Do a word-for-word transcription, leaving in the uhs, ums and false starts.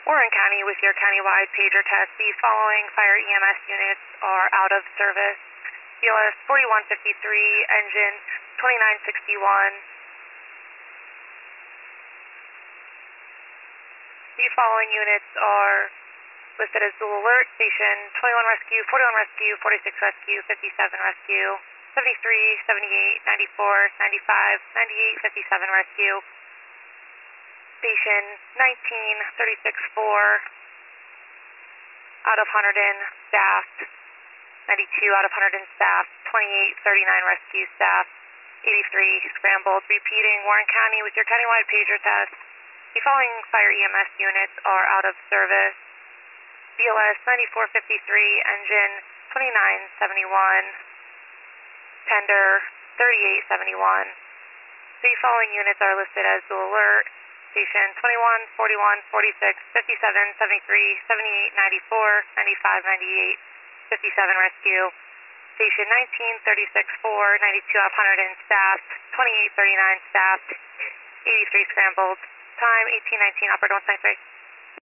Warren County with your countywide pager test. The following fire E M S units are out of service. B L S forty-one fifty-three, engine twenty-nine sixty-one. The following units are listed as dual alert. Station twenty-one rescue, forty-one rescue, forty-six rescue, fifty-seven rescue, seventy-three, seventy-eight, ninety-four, ninety-five, ninety-eight, fifty-seven rescue. Station nineteen, thirty-six four, out of one hundred staffed, ninety-two out of one hundred staffed, twenty-eight, thirty-nine rescue staff, eighty-three scrambled. Repeating, Warren County with your countywide pager test. The following fire E M S units are out of service. B L S ninety-four fifty-three, engine twenty-nine seventy-one, tender thirty-eight seventy-one. The following units are listed as dual alert. Station twenty-one, forty-one, forty-six, fifty-seven, seventy-three, seventy-eight, ninety-four, ninety-five, ninety-eight, fifty-seven rescue. Station nineteen, thirty-six four, ninety-two out of one hundred staffed, twenty-eight, thirty-nine staffed, eighty-three scrambled. Time eighteen nineteen, operator one seven three.